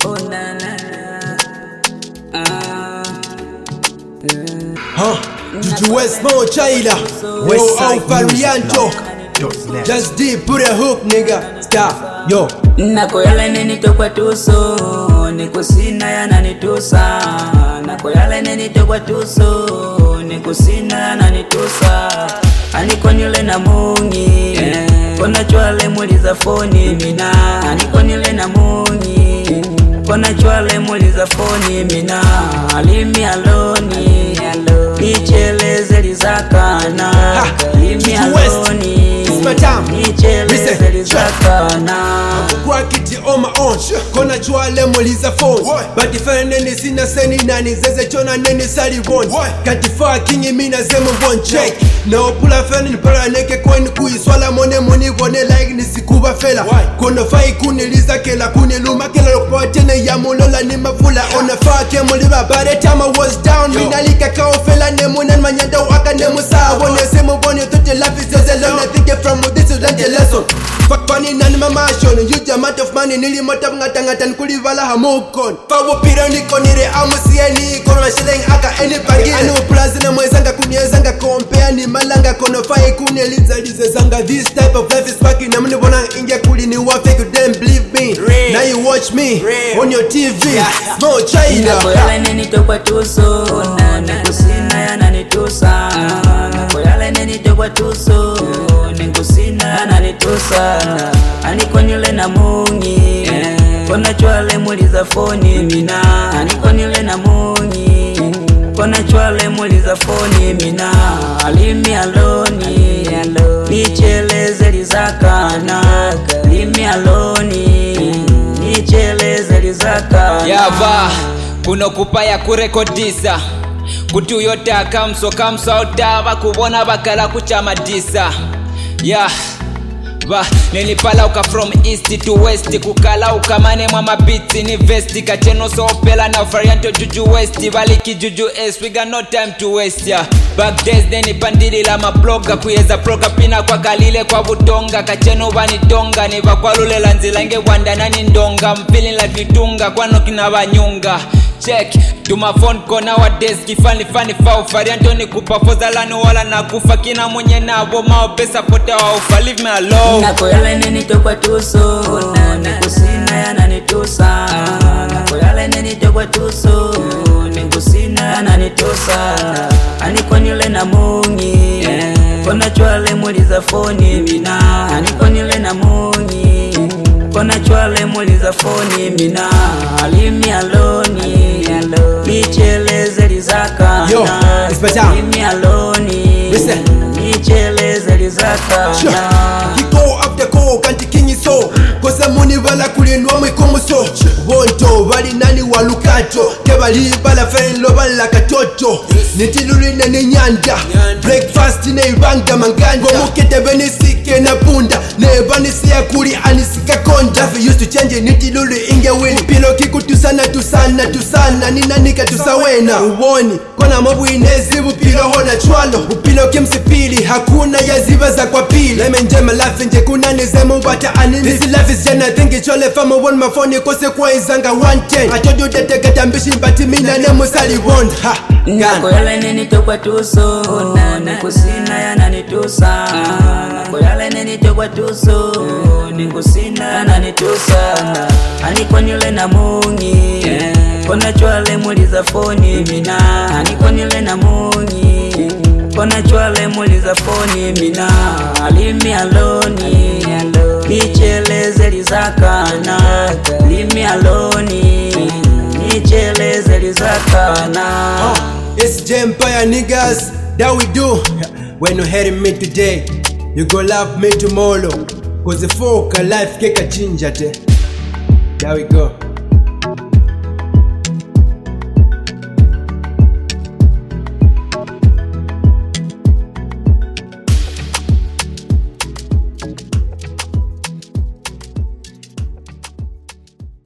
Oh na na Juju West Mo China West Side Varianto Just deep put a hook nigga Stop yo Nako yale nenitokwa tuso Nikusina yananitusa Nako yale nenitokwa tuso Nikusina yananitusa Aniko nile na mungi Kona chwale muliza foni mina Aniko nile na mungi Kona chwale muliza foni mina Alimi aloni Nicheleze lizakana Alimi aloni Nicheleze lizakana Kwa kiti on my own Kona chwale muliza phone But ifere nene sina seni nani Zeze chona nene sali won Katifaa kingi mina zemu won check Na opula feni nipara neke kweni kuiswala Mone moni wone like nisikuba fela Kona fai kuniliza kela kuniluma kela Lokwa tene ya mulola ni mafula Ona faa ke muliba by the time I was down Mina lika kao fela nemu nan manyanda waka nemu saa Wone semu wone thuti life is yours alone I think from this is not your lesson Fuck funny nani mama shone Huge amount of money nili motap ngata nkulivala hamukon Fawo pira niko nire amusia ni Kono na shilling aka any pangire Anu plaza na mwezanga kunyezanga compare ni malanga Kono faye kuneliza lize zanga This type of life is fucking na mni wana ingia kuli ni wafake You didn't believe me Now you watch me on your TV Mo China Nako yale nenitokwa tuso Nikusina yananitusa Nako yale nenitokwa tuso Nikusina yananitusa Aniko nile na mungi Kona chwale muliza foni mina Aniko nile na mungi Kona chwale muliza foni mina Alimi aloni Nicheleze lizakana Alimi aloni Nicheleze lizakana Yava kuno kupaya kurekodisa Kutu yote akamso otava kubona bakala kuchamadisa Yeah nilipalauka from east to west kukalauka mane mwa mabiti ni vesti kacheno soopela na varianto Juju West baliki Juju S we got no time to waste yeah. Back days then pandili la mabloga kuyeza proga pina kwa kalile kwa butonga kacheno vanitonga ni vakwalule lanzilange wanda nani ndonga I'm feeling like vitunga kwano kina vanyunga check to my phone call nowadays kifani fao varianto ni kupafoza lano wala na kufa kina mwenye nabo mao pesa pote wa ufa leave me alone Nako yale nenitokwa tuso Nikusina yananitusa Nako yale nenitokwa tuso Nikusina yananitusa Aniko nile na mungi Kona chwale muliza foni mina Aniko nile na mungi Kona chwale muliza foni mina Alimi aloni Nicheleze lizakana Alimi aloni Nicheleze lizakana Kiko after ko kanti kinyi so Kosa muni bala kulinwa mwikomu so Wonto bali nani walukato Kebali bala fenlo bala katoto Nitiluli na nyanda Breakfast na ibanga manganda Gomukete benisike na bunda Nebanisi ya kuri anisika konda Fi used to change nitiluli inge wili Pilo kiku tusana Nina nika tusawena Uwoni kona mabu inezi Upilo hona chwalo Upilo kimsipili Hakuna ya ziba za kwa pili Leme njema life nje kuna nizemu Bata animi This life is jana thingi chole fama One my phone kose kwa izanga 110 I told you that I get ambition But mina nemu sali won't Nako yale nenitokwa tuso Nikusina yananitusa Nako yale nenitokwa tuso Nikusina yananitusa Aniko nile na mungi Kona chwale muliza foni mina Aniko nile na mungi Kona chwale muliza foni mina Alimi aloni Nicheleze lizakana Alimi aloni Nicheleze lizakana It's Empire niggas that we do When you hating me today You go love me tomorrow Cause the folk life keka chinja te There we go